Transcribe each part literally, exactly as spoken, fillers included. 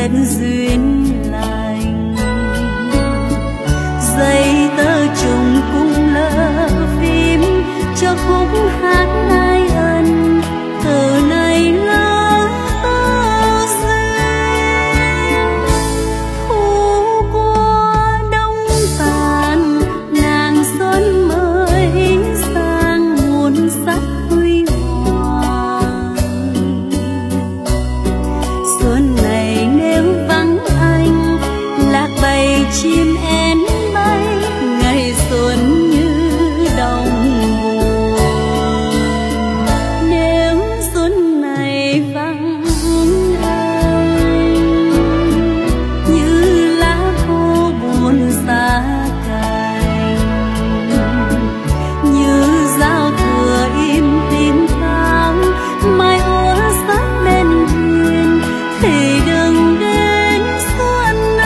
kết duyên lành. Giấy tờ trùng cùng lỡ phim cho khúc hát ai ân, từ này lỡ duyên. Thu qua đông tàn nàng xuân mới sang muôn sắc huy hoàng. Xuân này nếu vắng anh lạc bầy chim én bay, ngày xuân như đồng buồn. Nếu xuân này vắng anh như lá khô buồn xa cành, như giao thừa im tím tháng mai úa sắc bên thuyền, thì đừng đến xuân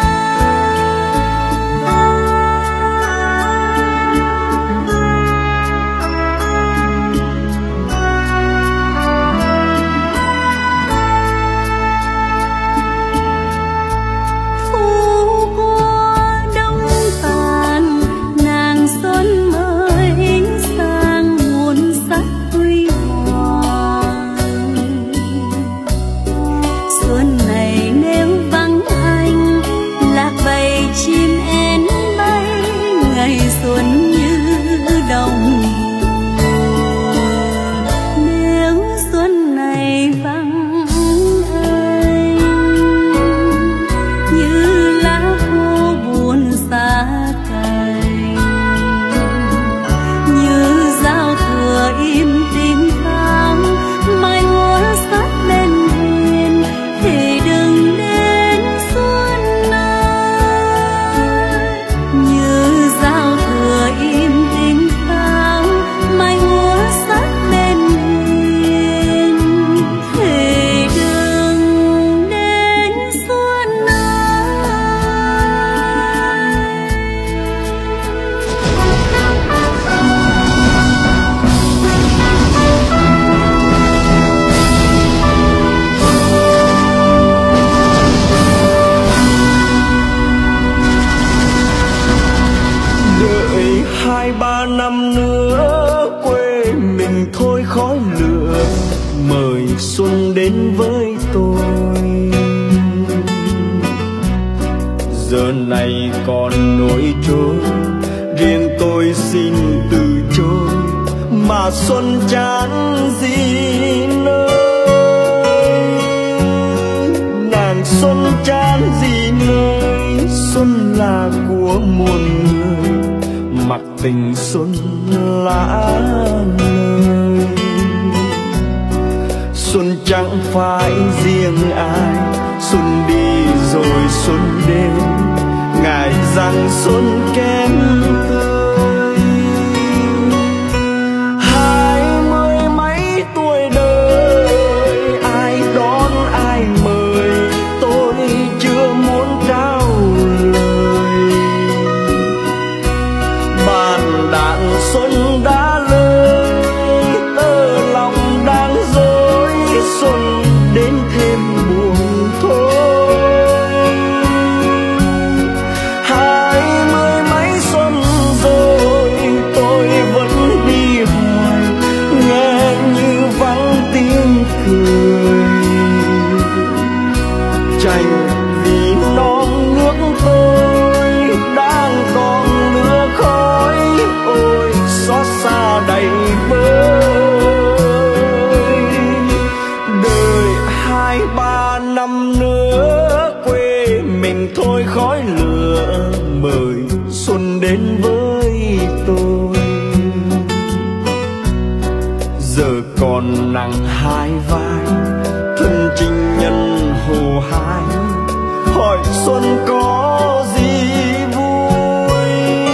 thu qua đông tàn nàng xuân mới sang muôn sắc huy hoàng. Xuân này nếu vắng anh lạc bầy chim én bay, ngày xuân như đồng buồn. Nếu xuân này vắng anh như lá khô buồn xa cành, như giao thừa im tím tháng mai úa sắc bên thuyền, thì đừng đến xuân ơi. Như giao thừa im tím tháng mai úa sắc bên thuyền, thì đừng đến xuân ơi. Đợi hai ba năm nữa quê mình thôi khói lửa, mời xuân đến với tôi. Giờ này còn nỗi trôi, riêng tôi xin từ chối, mà xuân chán gì nơi. Nàng xuân chán gì nơi, xuân là của muôn người, mặc tình xuân lã lời. Xuân chẳng phải riêng ai, xuân đi rồi xuân đến, ngại rằng xuân kém tươi. Hai mươi mấy tuổi đời, ai đón ai mời, tôi chưa muốn trao lời. Bàn đạn xuân đã lơi, tơ lòng đang dối, xuân đến thêm buồn thôi. Hai mươi mấy xuân rồi tôi vẫn đi hoài, nghe như vắng tiếng cười. Chành vì non nước tôi đang còn lửa khói, ôi xót xa đầy vơi. Đợi hai ba năm nữa quê mình thôi khói lửa, mời xuân đến với tôi. Giờ còn nặng hai vai, thân chinh nhân hồ hái, hỏi xuân có gì vui,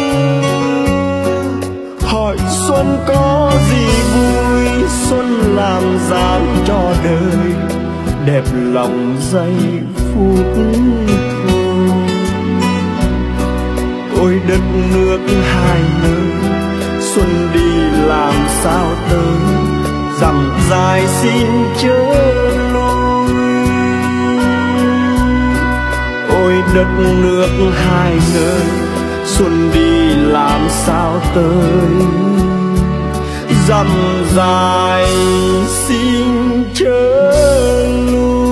hỏi xuân có gì vui. Xuân làm dáng cho đời, đẹp lòng giây phút thôi. Ôi đất nước hai nơi, xuân đi làm sao tới, dặm dài xin chớ lui. đất nước hai nơi, xuân đi làm sao tới, dặm dài xin chớ lui.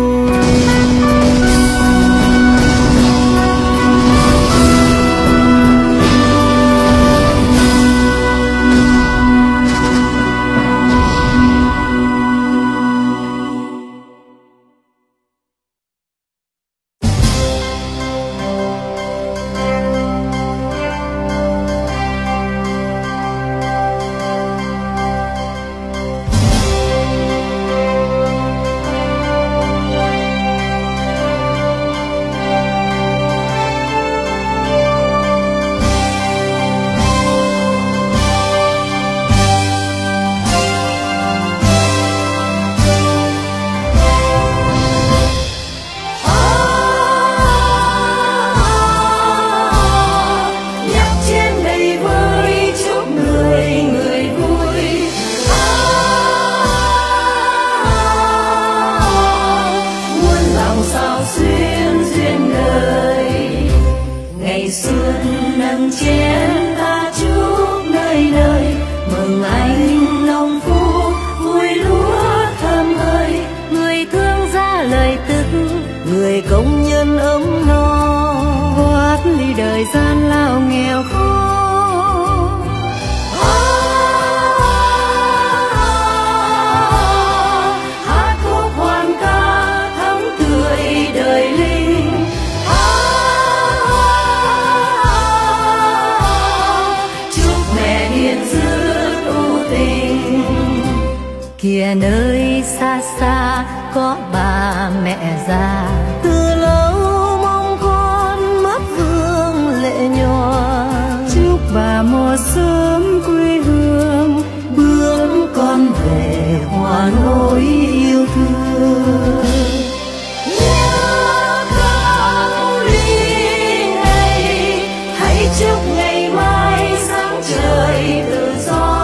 Kìa nơi xa xa có bà mẹ già, từ lâu mong con mắt vương lệ nhòa. Chúc bà mùa sớm quê hương, bước con về hòa nỗi yêu thương. Nhớ con đi ngày, hãy chúc ngày mai sáng trời tự do.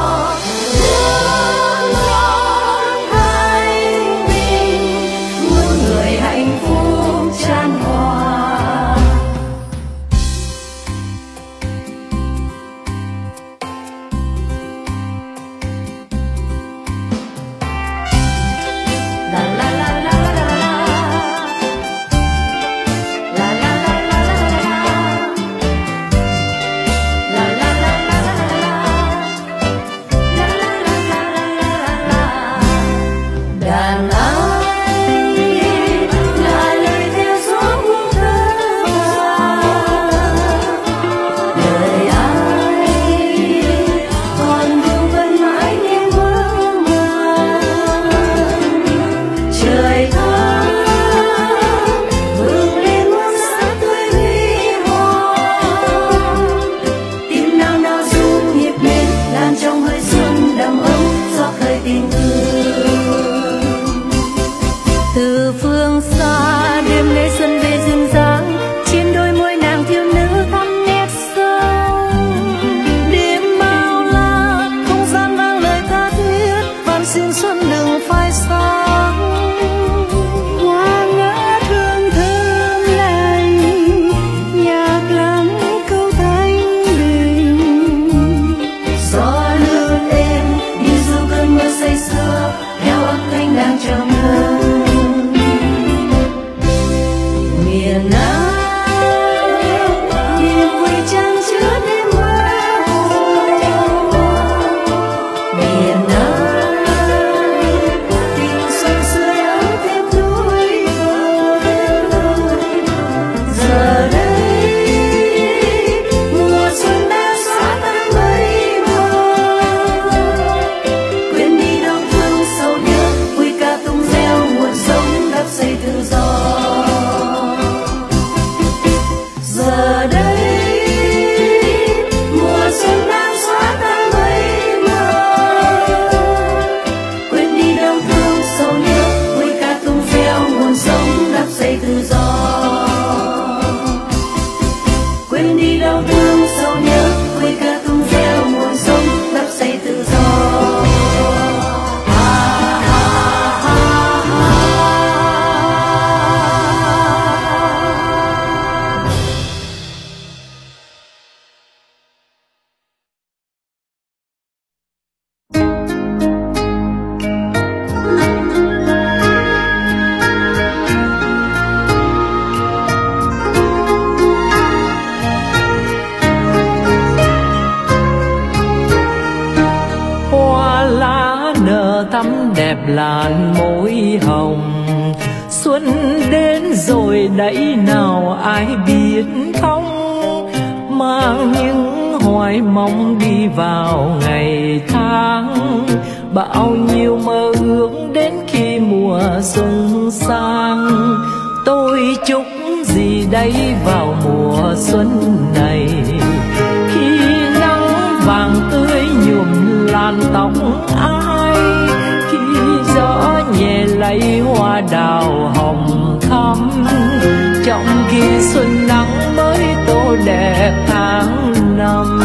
đẹp làn môi hồng. Xuân đến rồi đấy nào ai biết không, mang những hoài mong đi vào ngày tháng. Bao nhiêu mơ ước đến khi mùa xuân sang. Tôi chúc gì đây vào mùa xuân này, khi nắng vàng tươi nhuộm làn tóc ai, khi gió nhẹ lấy hoa đào hồng thắm. Trong khi xuân nắng mới tô đẹp tháng năm.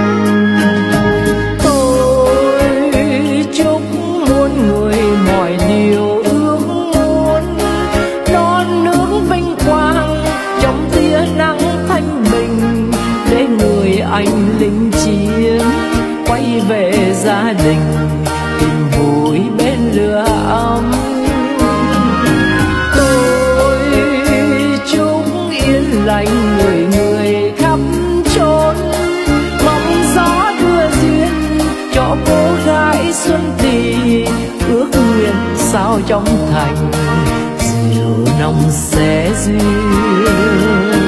Tôi chúc muôn người mọi điều ước muốn, non nước vinh quang trong tia nắng thanh bình, để người anh lính chiến quay về gia đình, tìm vui bên lửa ấm. Tôi chúc yên lành người người khắp chốn, mong gió đưa duyên cho cô gái xuân thì ước nguyện sao trong thành diều nồng sẽ duyên.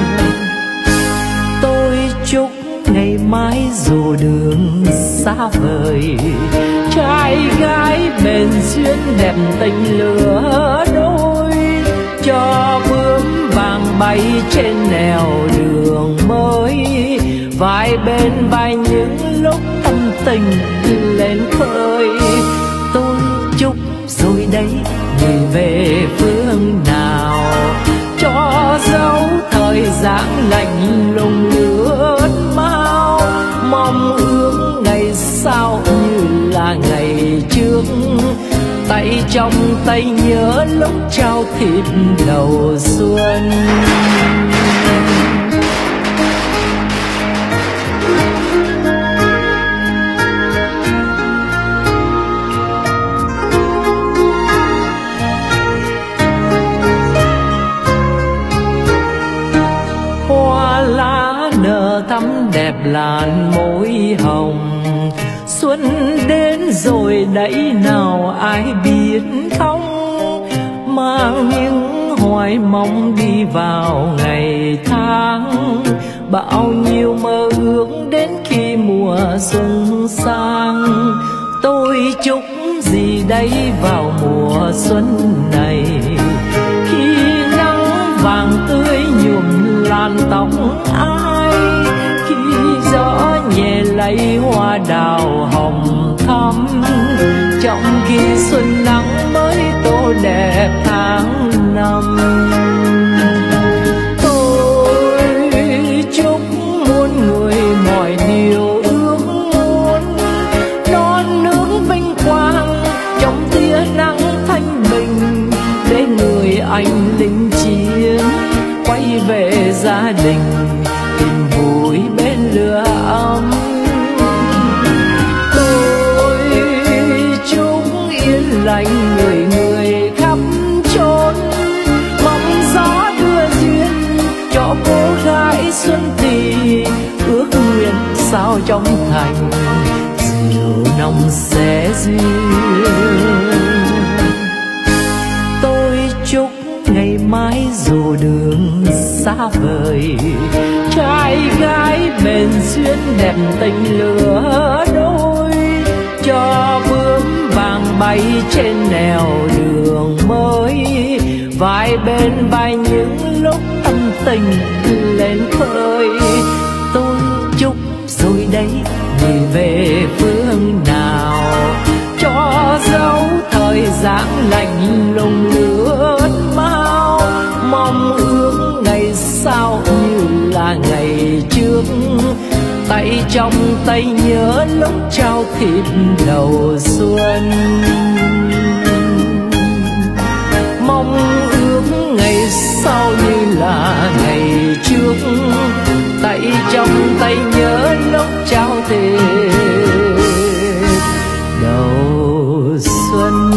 Tôi chúc ngày mai dù đường xa vời, trai gái bền duyên đẹp tình lứa đôi, cho bướm vàng bay trên nẻo đường mới, vai bên vai những lúc tâm tình lên khơi. Tôi chúc rồi đấy người về phương nào, cho dấu thời gian lạnh lùng lướt mau. Mong ước ngày sau như là ngày trước, tay trong tay nhớ lúc trao thịt đầu xuân. Hoa lá nở thắm đẹp làn môi hồng. Xuân đến rồi đấy nào ai biết không, mang những hoài mong đi vào ngày tháng. Bao nhiêu mơ ước đến khi mùa xuân sang. Tôi chúc gì đây vào mùa xuân này, khi nắng vàng tươi nhuộm làn tóc ai, khi gió nhẹ lấy hoa đào hồng thắm. Trong khi xuân nắng mới tô đẹp tháng năm. Tôi chúc muôn người mọi điều ước muốn, non nước vinh quang trong tia nắng thanh bình, để người anh lính chiến quay về gia đình, tìm vui bên lửa ấm. Tôi chúc yên lành người người khắp chốn, mong gió đưa duyên cho cô gái xuân thì ước nguyện sao trong thành diều nồng sẽ duyên. Tôi chúc ngày mai dù đường xa vời, trai gái bền duyên đẹp tình lứa đôi, cho bướm vàng bay trên nẻo đường mới, vai bên vai những lúc tâm tình lên khơi. Tôi chúc rồi đấy người về phương nào, cho dấu thời gian lạnh lùng lướt mau. Mong ước ngày sau như là ngày trước, tay trong tay nhớ lúc trao thịt đầu xuân. Mong ước ngày sau như là ngày trước, tay trong tay nhớ lúc trao thịt đầu xuân.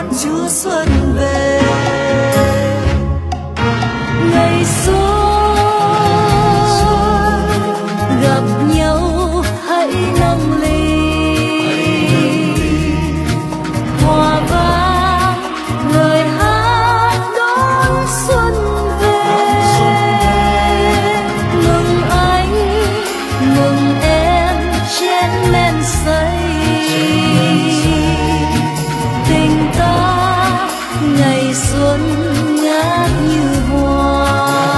Chúa xuân về. Ngày xuân gặp nhau hãy nâng ly, hòa vang lời hát đón xuân về. Mừng anh mừng em chén men say, tình ta ngày xuân ngát như hoa.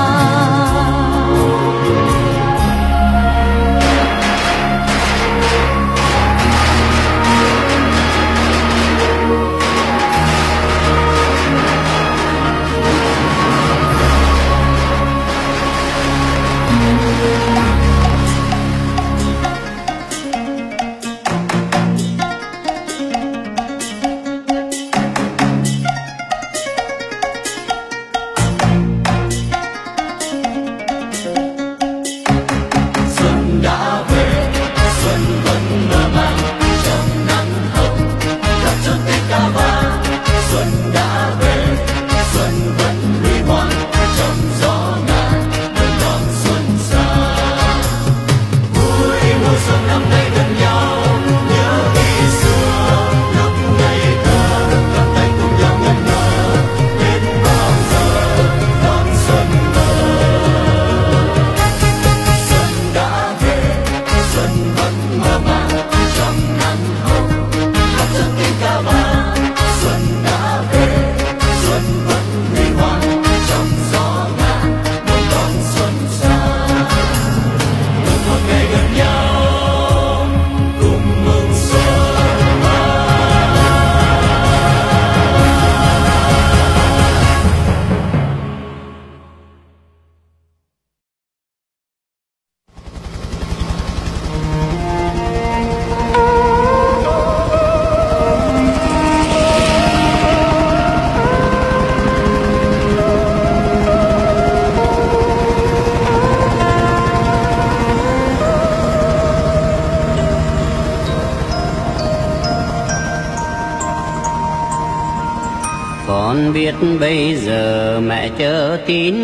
Con biết bây giờ mẹ chờ tin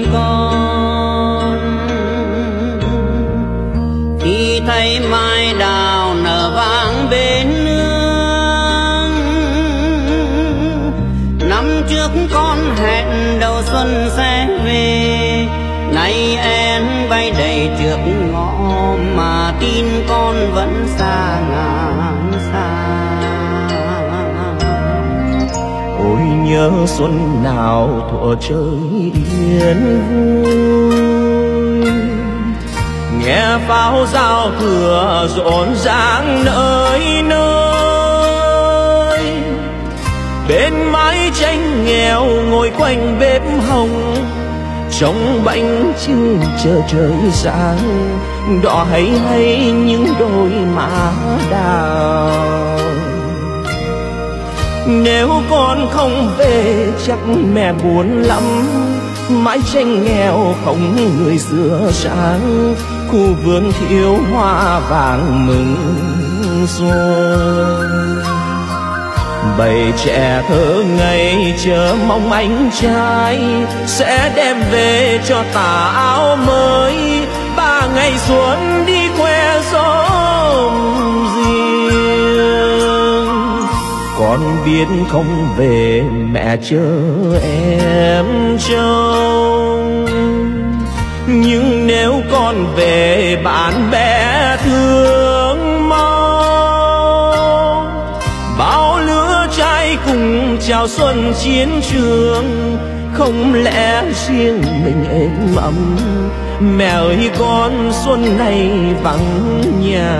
con, khi thấy mai đào nở vàng bên nương. Năm trước con hẹn đầu xuân sẽ về, nay em bay đầy trước ngõ mà tin con vẫn xa ngàn xa. Ôi nhớ xuân nào thuở trời yên vui, nghe pháo giao thừa rộn ràng nơi nơi. Bên mái tranh nghèo ngồi quanh bếp hồng, trông bánh trưng chờ trời sáng, đỏ hay hay những đôi má đào. Nếu con không về chắc mẹ buồn lắm, mái tranh nghèo không người xưa sáng, khu vườn thiếu hoa vàng mừng xuân. Bầy trẻ thơ ngây chờ mong anh trai sẽ đem về cho tà áo mới, ba ngày xuân đi khoe xóm riêng. Con biết không về mẹ chờ em trông, nhưng nếu con về bạn bè thương mong. Bao lứa trai cùng chào xuân chiến trường, không lẽ riêng mình êm ấm. Mẹ ơi con xuân này vắng nhà.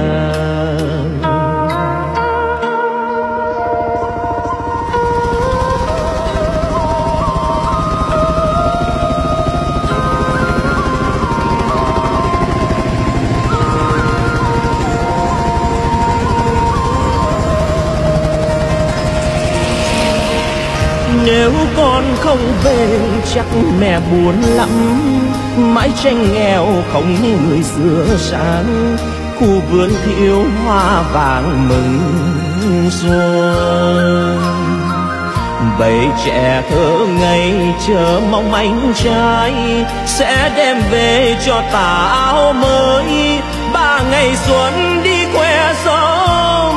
Nếu con không về chắc mẹ buồn lắm, mái tranh nghèo không người xưa sáng, khu vườn thiếu hoa vàng mừng xuân. bầy trẻ thơ ngây chờ mong anh trai sẽ đem về cho tà áo mới, ba ngày xuân đi khoe xóm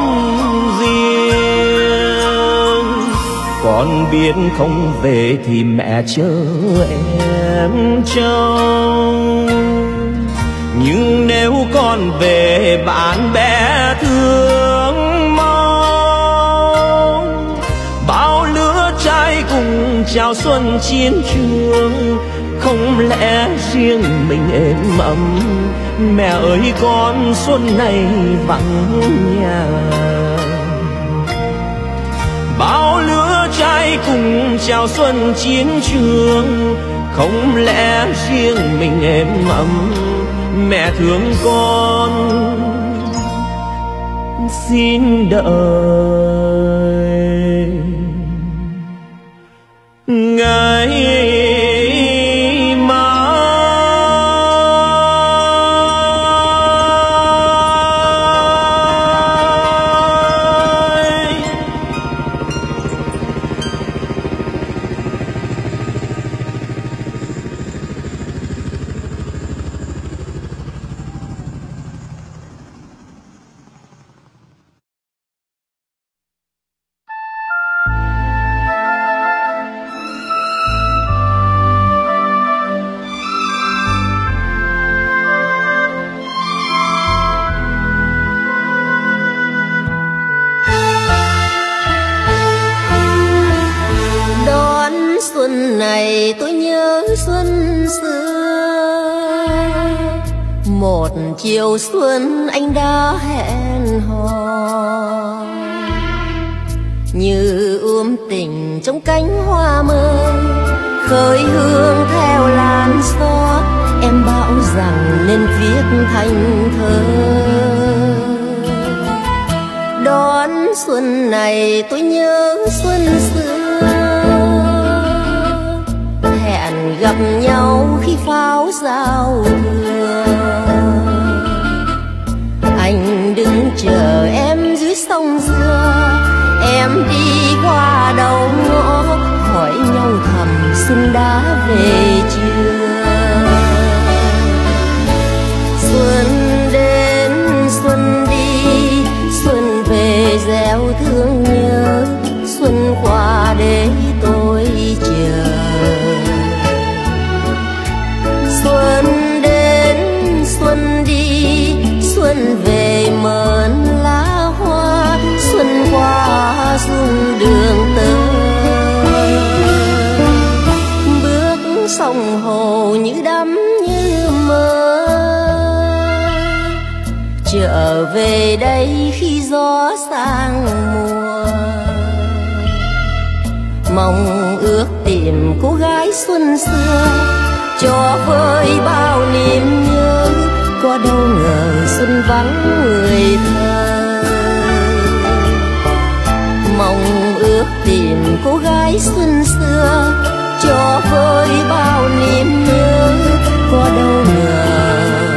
riêng. Con biết không về thì mẹ chờ em trông, nhưng nếu con về bạn bè thương mong. Bao lứa trai cùng chào xuân chiến trường, không lẽ riêng mình êm ấm. Mẹ ơi con xuân này vắng nhà. Bao lứa trai cùng chào xuân chiến trường, không lẽ riêng mình êm ấm. Mẹ thương con xin đợi ngày này tôi nhớ xuân xưa. Một chiều xuân anh đã hẹn hò, như ươm tình trong cánh hoa mơ, khơi hương theo làn gió. Em bảo rằng nên viết thành thơ. Đón xuân này tôi nhớ xuân xưa, gặp nhau khi pháo giao thừa. Anh đứng chờ em dưới sông dừa, em đi qua đầu ngõ hỏi nhau thầm xuân đã về chưa. Xuân đến xuân đi, xuân về gieo thương nhớ. Xuân qua để tôi chờ. Xuân đến xuân đi, xuân về mơn lá hoa. Xuân qua dung đường tơ, bước sông hồ như đắm như mơ. Trở về đây khi gió sang mùa, mong ước tìm cô gái xuân xưa, cho vơi bao niềm nhớ. Có đâu ngờ xuân vắng người thơ, mong ước tìm cô gái xuân xưa, cho vơi bao niềm nhớ. Có đâu ngờ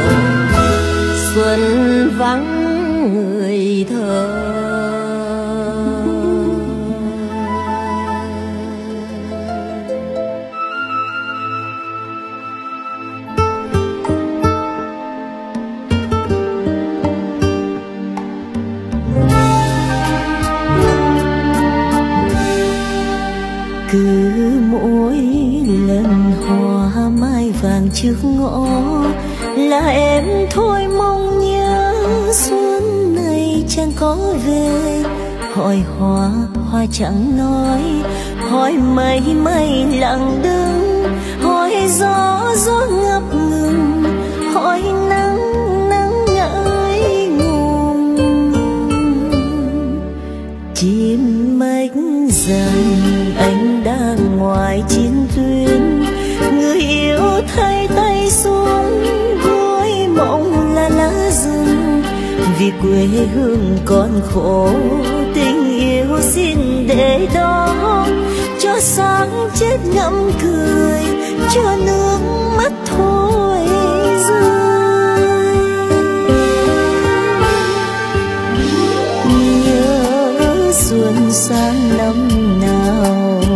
xuân vắng người thơ. Cứ mỗi lần hoa mai vàng trước ngõ là em thôi mong nhớ. Xuân này chẳng có về, hỏi hoa hoa chẳng nói, hỏi mây mây lặng đứng, hỏi gió gió ngập ngừng, hỏi nắng nắng ngại ngùng. Chim mách rằng anh đang ngoài chiến tuyến, người yêu thay tay xuống gối mộng là lá rừng. Vì quê hương còn khổ, tình yêu xin để đó, cho sáng chết ngậm cười, cho nước mắt thôi rơi. Nhớ xuân sang năm nào,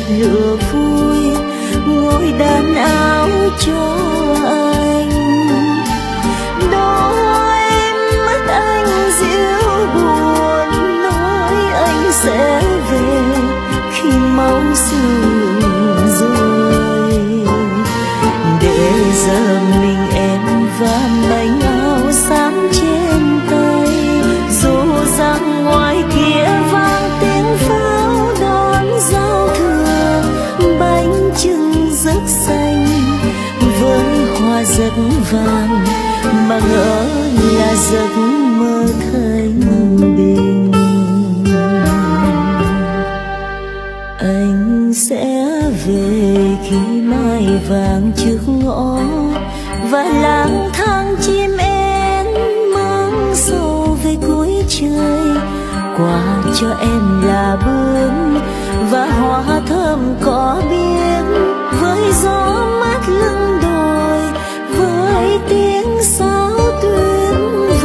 lửa vui ngồi đàn áo cho anh. Đôi mắt anh dịu buồn nói anh sẽ về khi máu sương rơi. Để giờ mình em và bánh áo xám trên tay, dù rằng ngoài kia vang tiếng pháo đón giao thừa. Bánh chưng rất xanh với hoa rất vàng mà ngỡ là giấc mơ thanh bình. Anh sẽ về khi mai vàng trước ngõ và lang thang chim én mang sầu về cuối trời. Quà cho em là bướm và hoa thơm có biếc, với gió mát lưng đồi, với tiếng sáo tuyết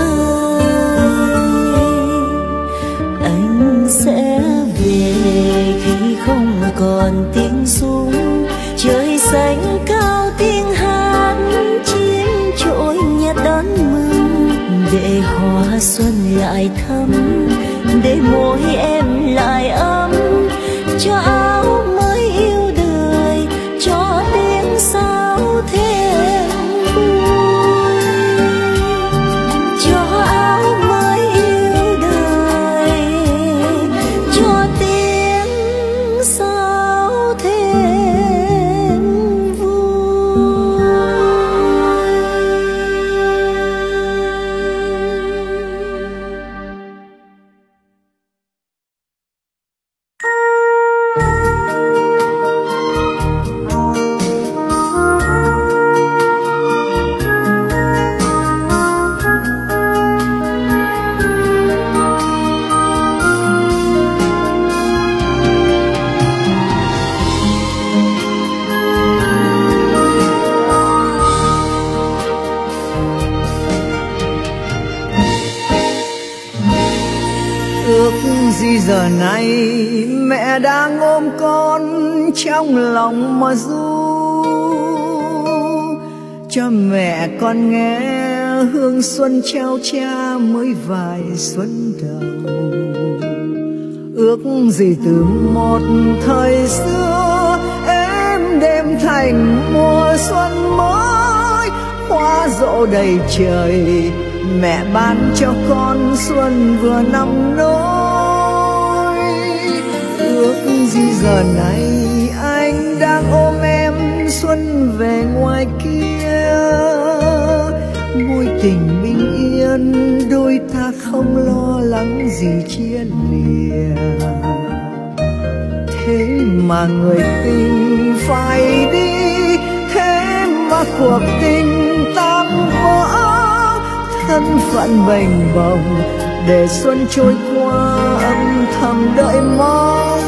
vời. Anh sẽ về khi không còn tiếng súng, trời xanh cao tiếng hát chim trỗi nhặt đón mừng. Để hoa xuân lại thắm, để môi em lại ấm, cho áo mới yêu đời, cho tiếng sáo thêm vui, cho áo mới yêu đời, cho tiếng sáo thêm vui. Ước gì giờ này mẹ đang ôm con trong lòng mà ru, cho mẹ con nghe hương xuân trao cha mới vài xuân đầu. Ước gì từ một thời xưa em đêm thành mùa xuân mới, hoa rộ đầy trời mẹ ban cho con xuân vừa năm nỗi. Ước gì giờ này anh đang ôm em xuân về ngoài kia, mối tình bình yên đôi ta không lo lắng gì chia lìa. Thế mà người tình phải đi, thế mà cuộc tình tan vỡ, thân phận bềnh bồng để xuân trôi qua âm thầm đợi mong.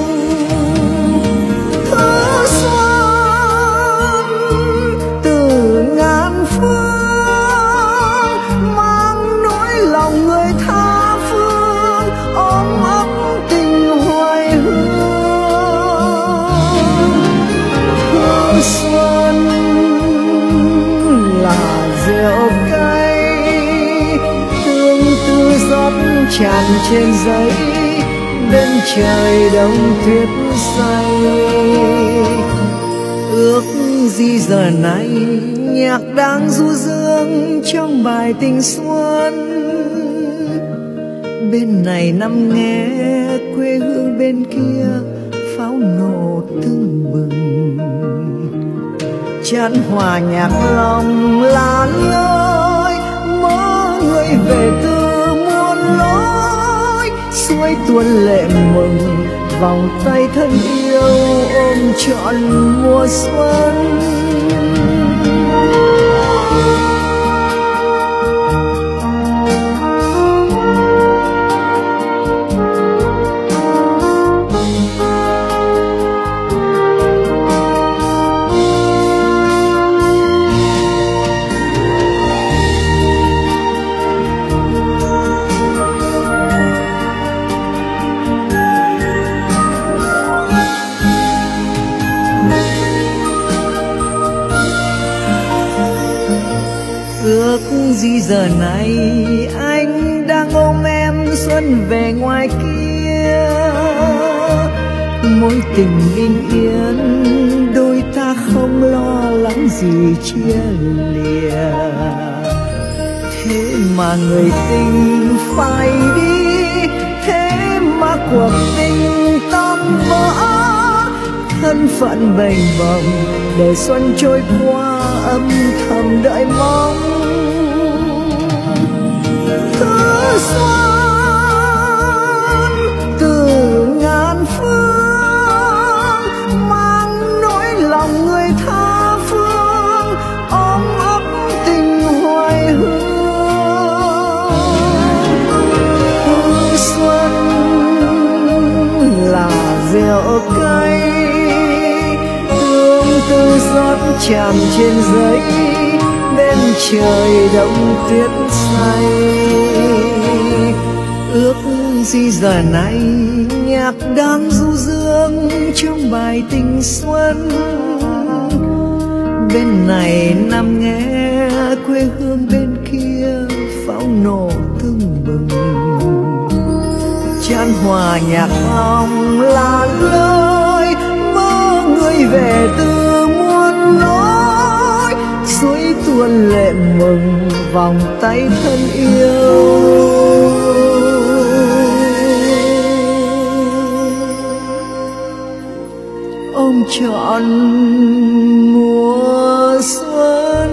Thứ xuân từ ngàn phương mang nỗi lòng người tha phương, ôm ấp tình hoài hương. Thứ xuân là rượu cay giọt tràn trên giấy, bên trời đông tuyết say. Ước gì giờ này nhạc đang du dương trong bài tình xuân, bên này nằm nghe quê hương bên kia pháo nổ tưng bừng. Chan hòa nhạc lòng là lời mơ người về từ lối, xuôi tuôn lệ mừng vòng tay thân yêu ôm trọn mùa xuân. gì giờ này anh đang ôm em xuân về ngoài kia, mối tình bình yên đôi ta không lo lắng gì chia lìa. Thế mà người tình phải đi, thế mà cuộc tình tan vỡ, thân phận bềnh bồng để xuân trôi qua âm thầm đợi mong. Thứ xuân từ ngàn phương mang nỗi lòng người tha phương, ôm ấp tình hoài hương. Thứ xuân là rượu cay từ giọt chạm trên giấy, bên trời đông tuyết say. Ước gì giờ này nhạc đang du dương trong bài tình xuân, bên này nằm nghe quê hương bên kia pháo nổ tưng bừng. Chan hòa nhạc lòng là lời mơ người về từ muôn lối, suối tuôn lệ mừng vòng tay thân yêu. Ôm trọn mùa xuân.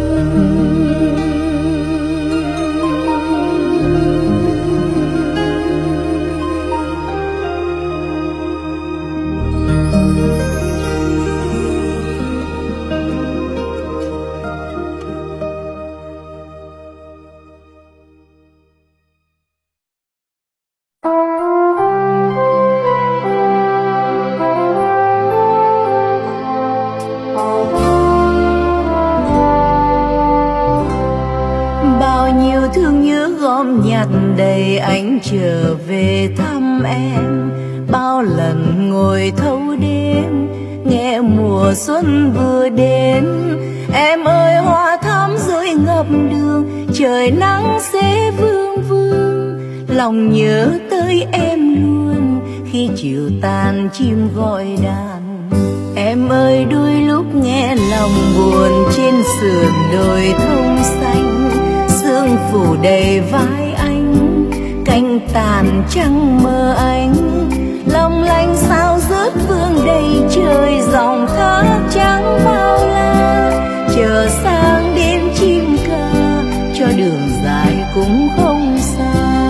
Nhặt đầy anh trở về thăm em, bao lần ngồi thâu đêm nghe mùa xuân vừa đến. Em ơi hoa thắm rơi ngập đường, trời nắng sẽ vương vương, lòng nhớ tới em luôn khi chiều tàn chim gọi đàn. Em ơi đôi lúc nghe lòng buồn trên sườn đồi thông xanh, sương phủ đầy vai anh, cánh tàn trăng mơ anh, long lanh sao rớt vương đầy trời, dòng thác trắng bao la, chờ sang đêm chim ca cho đường dài cũng không xa.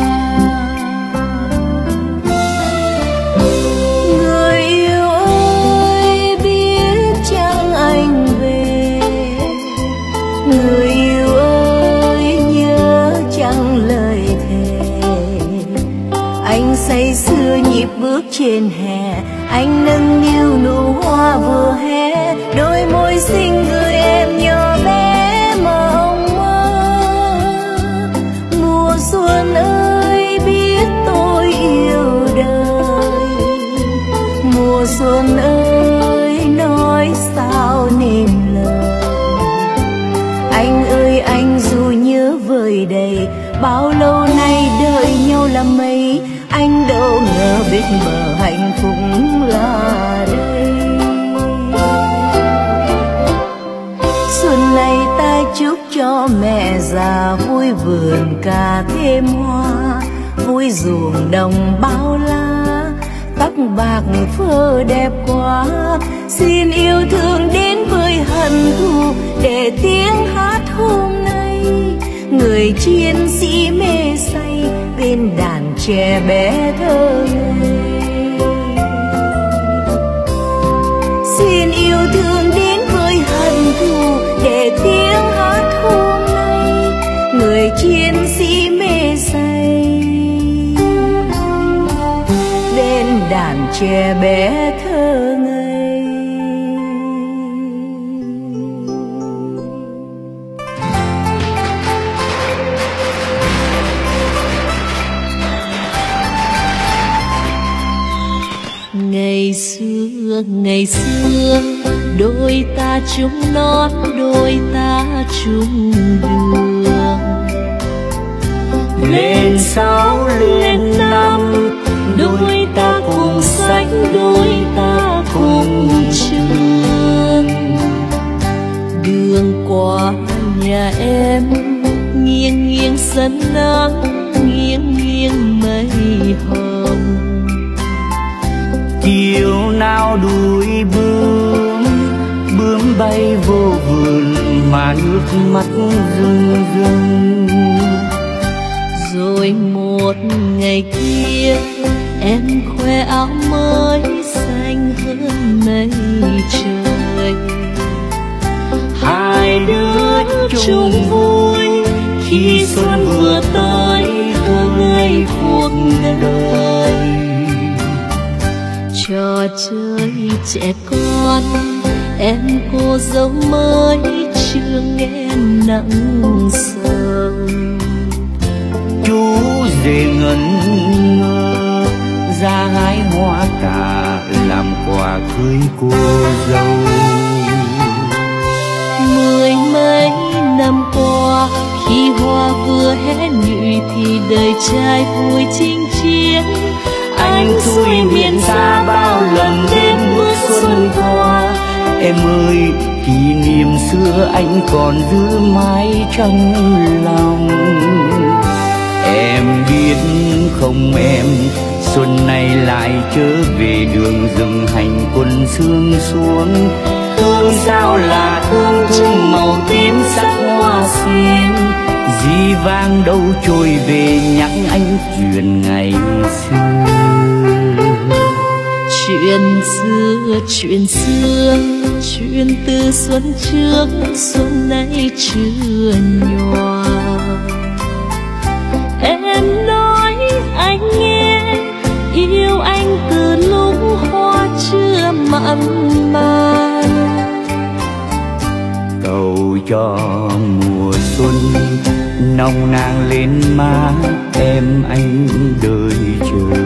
Người yêu ơi biết chăng anh về, người yêu ơi nhớ chăng lời thề. Anh say sưa nhịp bước trên hè, anh nâng niu nụ hoa vừa hé, đôi môi xinh gửi em nhỏ bé mộng mơ. Mùa xuân ơi biết tôi yêu đời, mùa xuân ơi nói sao nên lời. Anh ơi anh dù nhớ vời đầy, bao lâu nay đợi nhau là mấy, anh đâu ngờ bên bờ hạnh phúc là đây. Xuân này ta chúc cho mẹ già vui vườn cà thêm hoa, vui ruộng đồng bao la, tóc bạc phơ đẹp quá. Xin yêu thương đến với hận thù để tiếng hát hôm nay, người chiến sĩ mê say bên đàn trẻ bé thơ ngây. Xin yêu thương đến với hận thù để tiếng hát hôm nay, người chiến sĩ mê say bên đàn trẻ bé thơ ngây. Ngày xưa, ngày xưa, đôi ta chung nón, đôi ta chung đường. lên sáu lên năm, đôi ta cùng sách, đôi ta cùng trường. Đường qua nhà em nghiêng nghiêng sân nắng, nghiêng nghiêng mây hồng. Chiều nào đuổi bướm, bướm bay vô vườn mà nước mắt rưng rưng. Rồi một ngày kia em khoe áo mới xanh hơn mây trời. Hai đứa chung vui khi xuân vừa tới, thơ ngây cuộc đời. Trò chơi trẻ con em cô dâu mới chưa nghe nặng sờn. Chú rể ngẩn ngơ ra hái hoa cà làm quà cưới cô dâu. Mười mấy năm qua khi hoa vừa hé nhụy thì đời trai vui chinh chiến. Anh xuôi miền xa bao lần đến bước xuân qua. Em ơi kỷ niệm xưa anh còn giữ mãi trong lòng. Em biết không em, xuân này lại trở về đường rừng hành quân sương xuống. Thương sao là thương thương màu tím sắc hoa xiên, dĩ vang đâu trôi về nhắc anh chuyện ngày xưa. Chuyện xưa, chuyện xưa, chuyện từ xuân trước, xuân nay chưa nhòa. Em nói anh nghe, yêu anh từ lúc hoa chưa mặn mà. Cầu cho mùa xuân nồng nàn lên má em anh đợi chờ.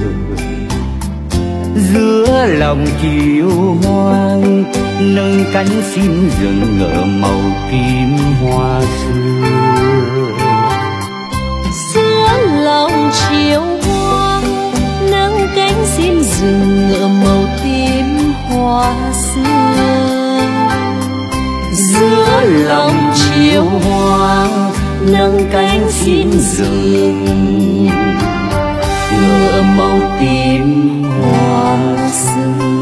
Giữa lòng chiều hoang nâng cánh chim rừng ngỡ màu kim hoa xưa. Giữa lòng chiều hoang nâng cánh chim rừng ngỡ màu tím hoa xưa. Giữa lòng chiều hoang nâng cánh chim rừng ngỡ màu tím hoa xưa.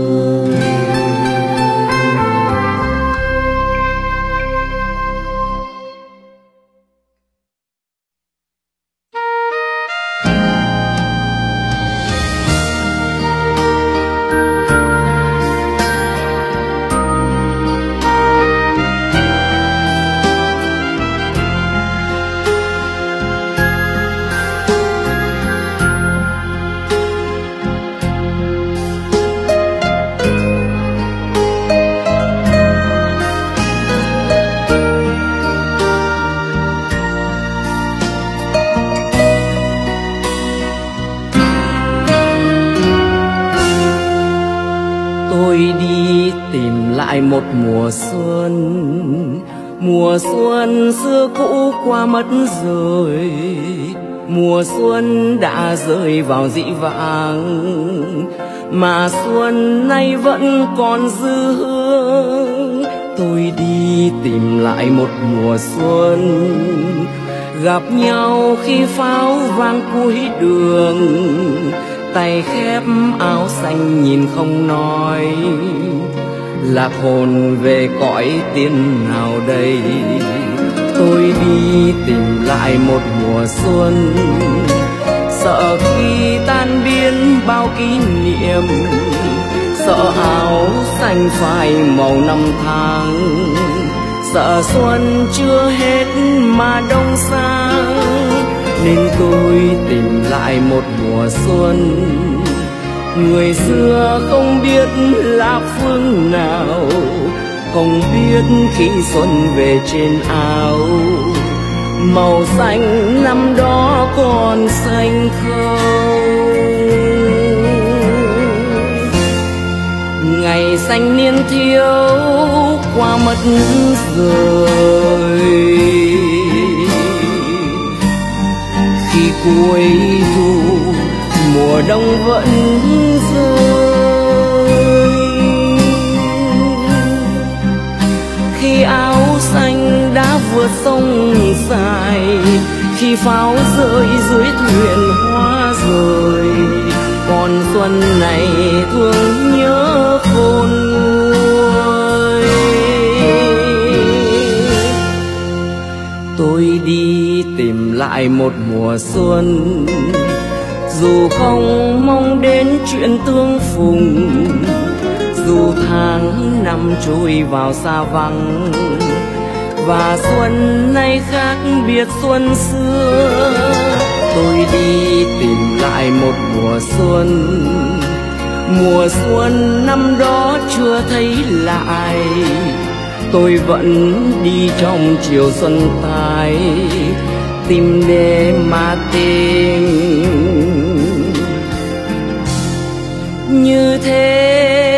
Một mùa xuân, mùa xuân xưa cũ qua mất rồi, mùa xuân đã rơi vào dĩ vãng, mà xuân nay vẫn còn dư hương. Tôi đi tìm lại một mùa xuân, gặp nhau khi pháo vang cuối đường, tay khép áo xanh nhìn không nói. Lạc hồn về cõi tiên nào đây? Tôi đi tìm lại một mùa xuân, sợ khi tan biến bao kỷ niệm, sợ áo xanh phai màu năm tháng, sợ xuân chưa hết mà đông sang. Nên tôi tìm lại một mùa xuân, người xưa không biết là phương nào, không biết khi xuân về trên áo, màu xanh năm đó còn xanh không. Ngày xanh niên thiếu qua mất rồi, cuối thu mùa đông vẫn rơi. Khi áo xanh đã vượt sông dài, khi pháo rơi dưới thuyền hoa rời, còn xuân này thương nhớ khôn nguôi. Tôi đi tìm lại một mùa xuân, dù không mong đến chuyện tương phùng, dù tháng năm trôi vào xa vắng, và xuân nay khác biệt xuân xưa. Tôi đi tìm lại một mùa xuân, mùa xuân năm đó chưa thấy lại. Tôi vẫn đi trong chiều xuân tái, tìm để mà tìm như thế.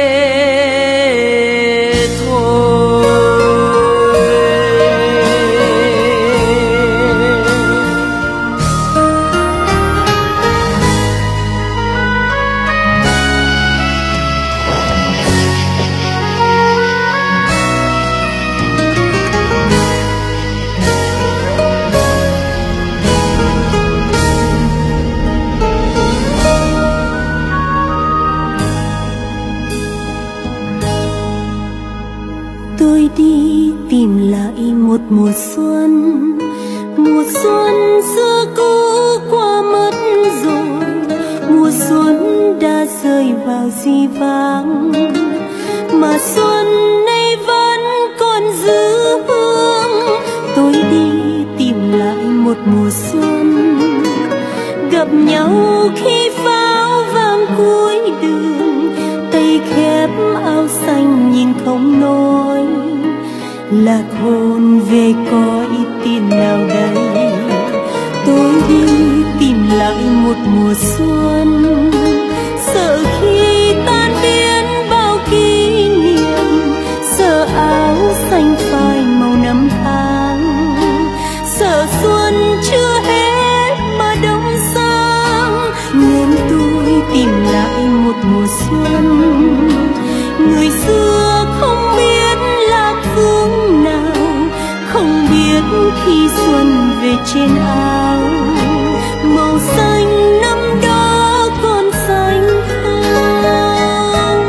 Tôi đi tìm lại một mùa xuân, mùa xuân xưa cũ qua mất rồi, mùa xuân đã rơi vào di vãng, mà xuân nay vẫn còn giữ hương. Tôi đi tìm lại một mùa xuân, gặp nhau khi pháo vang cuối đường, tay khép áo xanh nhìn không nói, lạc hồn về cõi tiền nào đây. Tôi đi tìm lại một mùa xuân, sợ khi tan biến bao kỷ niệm, sợ áo xanh phai màu năm tháng, sợ xuân chưa hết mà đông sang. Nên tôi tìm lại một mùa xuân, người xưa không biết lạc phương nào, không biết khi xuân về trên áo, màu xanh năm đó còn xanh không.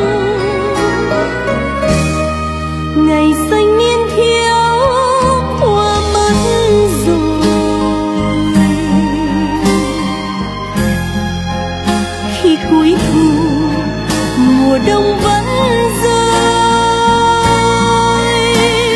Ngày xanh niên thiếu qua mất rồi, khi cuối thu mùa đông vẫn rơi,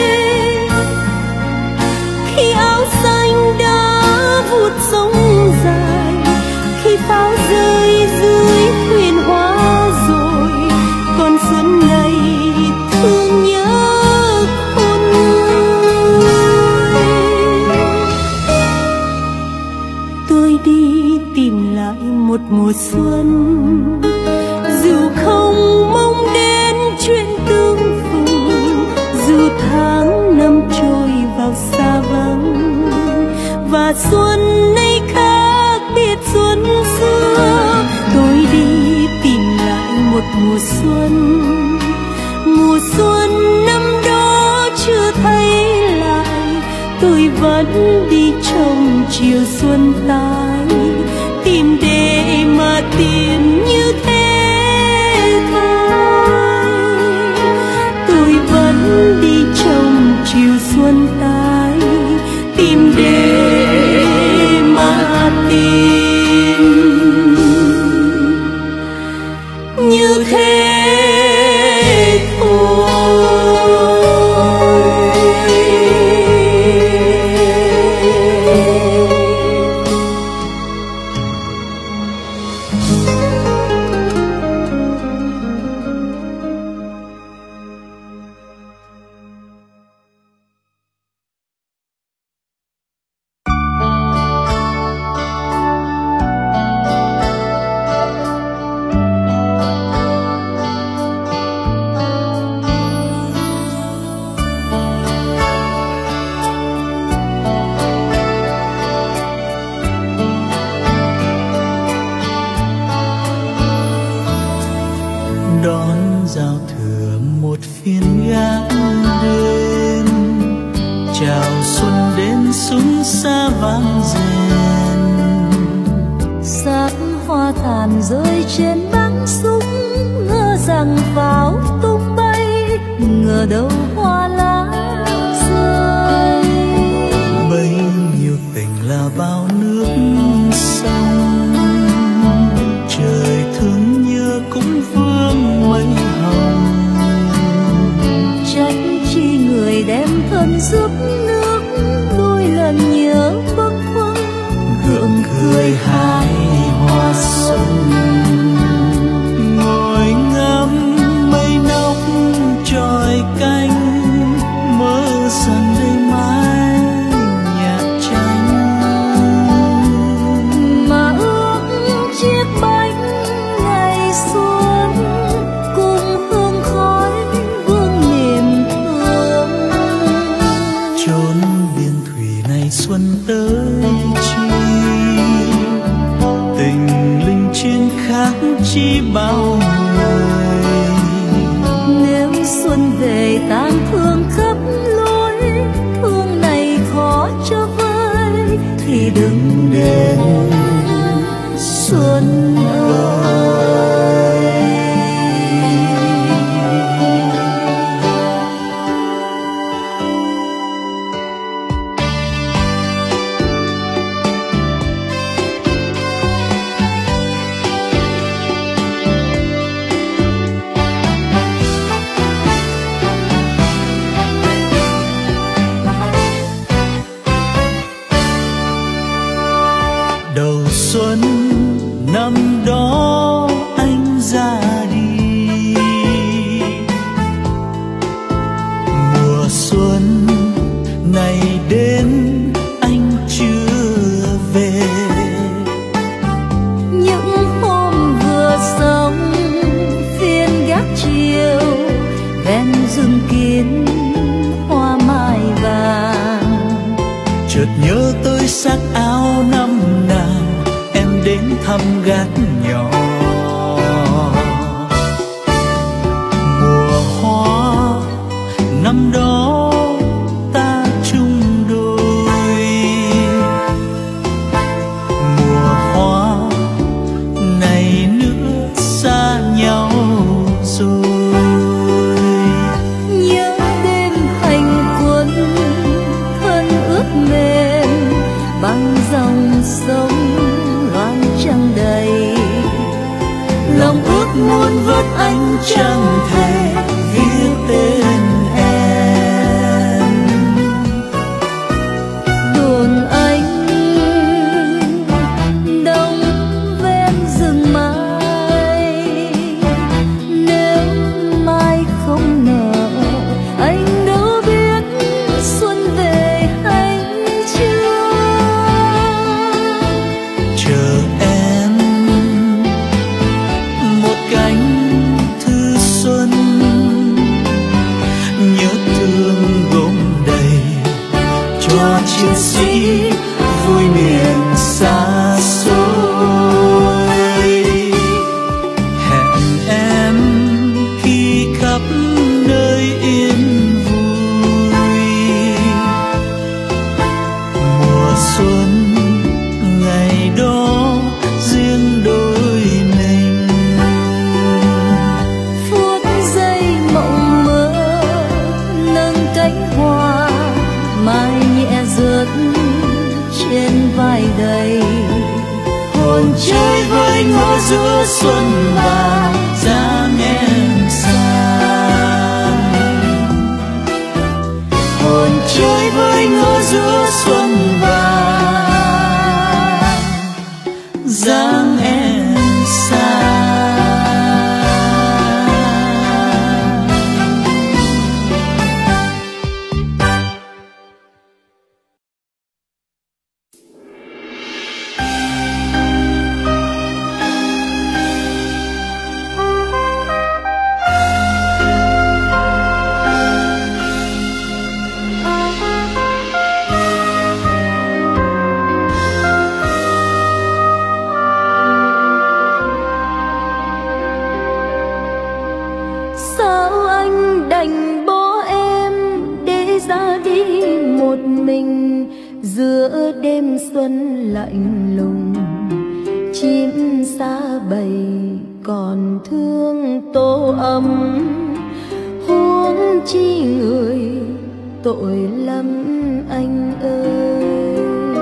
khi áo xanh đã vụt sông dài, khi pháo rơi dưới thuyền hoa rồi, còn xuân này thương nhớ khôn nguôi. Tôi đi tìm lại một mùa xuân, dù không mong đến chuyện tương phùng, dù tháng năm trôi vào xa vắng, và xuân nay khác biệt xuân xưa. Tôi đi tìm lại một mùa xuân, mùa xuân năm đó chưa thấy lại. Tôi vẫn đi trong chiều xuân tái, tìm để mà tìm như thế thôi. Tôi vẫn đi trong chiều xuân tái, tìm để mà tìm như thế thôi. một phiên gác đêm chào xuân đến súng xa vang rền. Sáng hoa tàn rơi trên bắn súng, ngỡ rằng pháo tung bay, ngờ đâu hoa lá rơi. Bấy nhiêu tình là bao nước sông, trời thương nhớ cũng vương mây hồng. Trách chi người đem thân giúp nước, đôi lần nhớ bâng khuâng gượng cười hai hoa xuân. Ngồi ngắm mây nóc tròi canh, mơ rằng đây mãi nhạc tranh. mà ước chiếc bánh ngày xuân cùng hương khói vương niềm thương. Chốn biên thủy này xuân tới chi, tình linh chiến khác chi bao người. Nếu xuân về tang thương khắp lối, thương này khó cho vơi, thì đừng đến xuân ơi. Đầu xuân năm đó anh ra đi, mùa xuân này đến anh chưa về. Những hôm vừa sống phiên gác chiều, ven rừng kín hoa mai vàng. Chợt nhớ tới sắc áo năm nào em đến thăm gác nhỏ. Mùa hoa năm đó ta chung đôi, mùa hoa này nữa xa nhau rồi. Nhớ đêm hành quân thân ướt mềm, băng dòng sông loan trăng đầy. Lòng ước muốn vớt ánh trăng thề viết tên em. Đồn anh đông ven rừng mai, nếu mai không nở anh đâu biết xuân về hay chưa. Chờ em một cánh thư xuân, nhớ thương gom đầy cho chiến sĩ vui miền xa xôi. Hẹn em khi khắp nơi yên vui, mùa xuân ngày đó riêng đôi mình. Phút giây mộng mơ nâng cánh hoa, mai nhẹ rớt anh đành bỏ em để ra đi một mình giữa đêm xuân lạnh lùng. Chim xa bầy còn thương tổ ấm, huống chi người tội lắm anh ơi.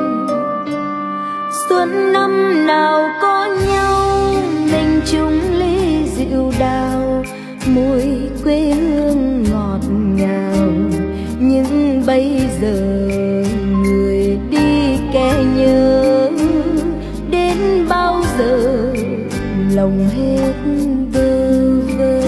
Xuân năm nào có nhau mình chung ly rượu đào, mùi quê hương ngọt ngào. Nhưng bây giờ người đi kẻ nhớ, đến bao giờ lòng hết bơ vơ.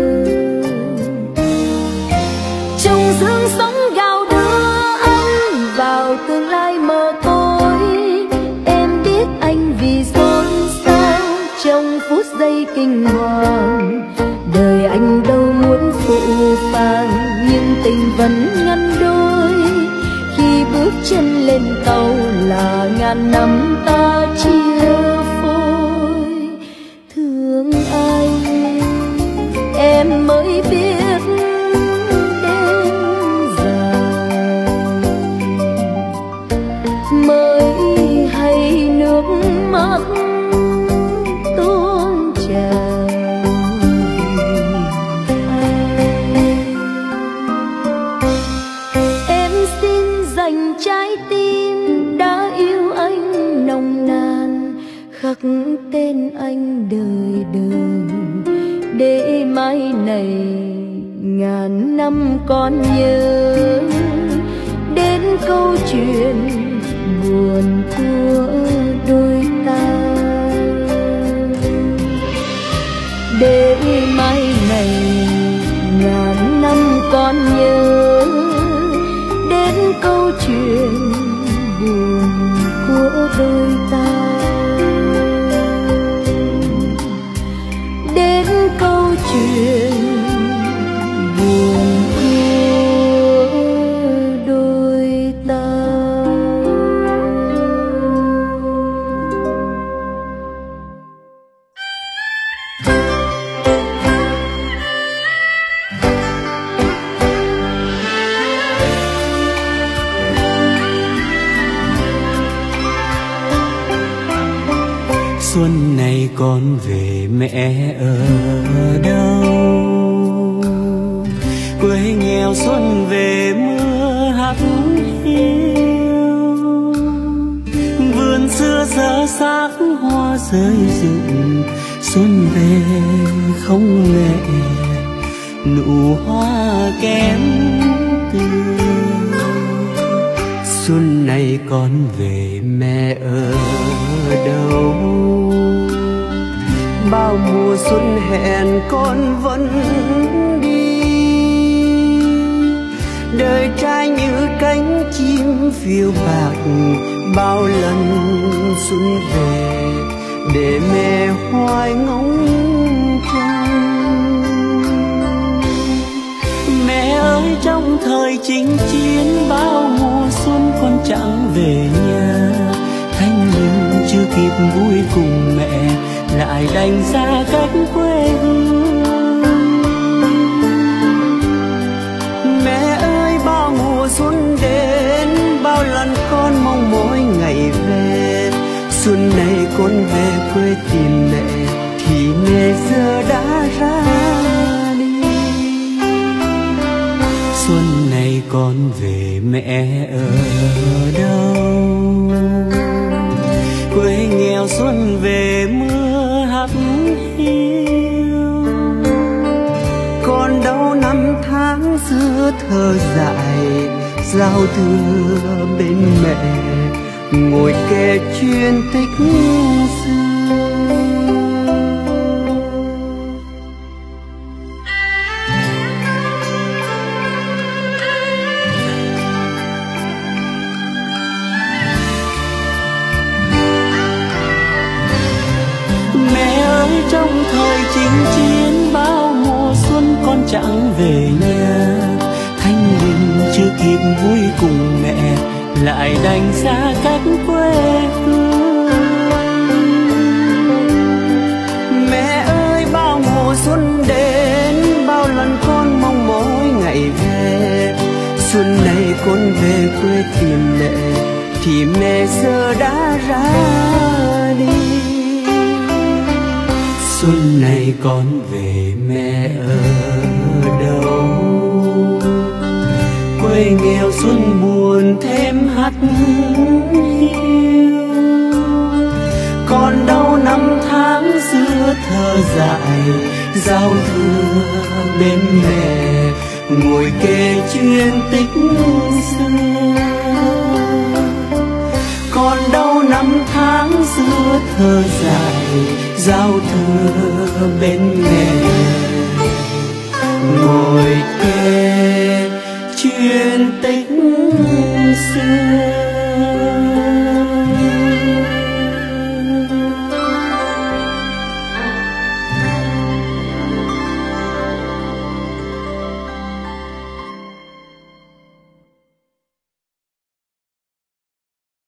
Trong dương sống gào đưa anh vào tương lai mờ tối. Em biết anh vì xôn xao trong phút giây kinh hoàng. Đời anh đâu muốn phụ phàng, nhưng tình vẫn ngăn đôi. Khi bước chân lên tàu là ngàn năm ta chia phôi. Thương anh em mới biết đêm dài, mới hay nước mắt tuôn trào. Em xin dành trái tim đã yêu anh nồng nàn, khắc tên anh đời đời để mai này ngàn năm còn nhớ đến câu chuyện buồn của đôi ta. Để mai này ngàn năm còn nhớ đến câu chuyện buồn của đôi ta. Đến câu chuyện buồn của đôi ta. Xuân này con về mẹ ở đâu? Quê nghèo xuân về mưa hắt hiu, vườn xưa giờ xác hoa rơi rụng. Xuân về không mẹ, nụ hoa kém tươi. Xuân này con về mẹ ở đâu? Bao mùa xuân hẹn con vẫn đi, đời trai như cánh chim phiêu bạc. Bao lần xuân về để mẹ hoài ngóng trông. Mẹ ơi trong thời chinh chiến bao mùa xuân con chẳng về nhà. Thanh linh chưa kịp vui cùng mẹ lại đành xa cách quê hương. Mẹ ơi bao mùa xuân đến bao lần con mong mỗi ngày về. Xuân này con về quê tìm mẹ thì mẹ giờ đã ra đi. Xuân này con về mẹ ở đâu? Quê nghèo xuân về mưa hắt hiu, còn đâu năm tháng xưa thơ dại. Giao thừa bên mẹ ngồi kể chuyện tích xưa. Trong thời chinh chiến bao mùa xuân con chẳng về nhà. Thanh bình chưa kịp vui cùng mẹ lại đành xa cách quê hương. Mẹ ơi bao mùa xuân đến bao lần con mong thì mẹ giờ đã ra đi. Xuân này con về mẹ ở đâu? Quê nghèo xuân buồn thêm hắt hiu. Còn đâu năm tháng xưa thơ dại giao thừa bên mẹ, ngồi kể chuyện tích xưa. Còn đâu năm tháng xưa thơ dại giao thừa bên mẹ, ngồi kể chuyện tích xưa.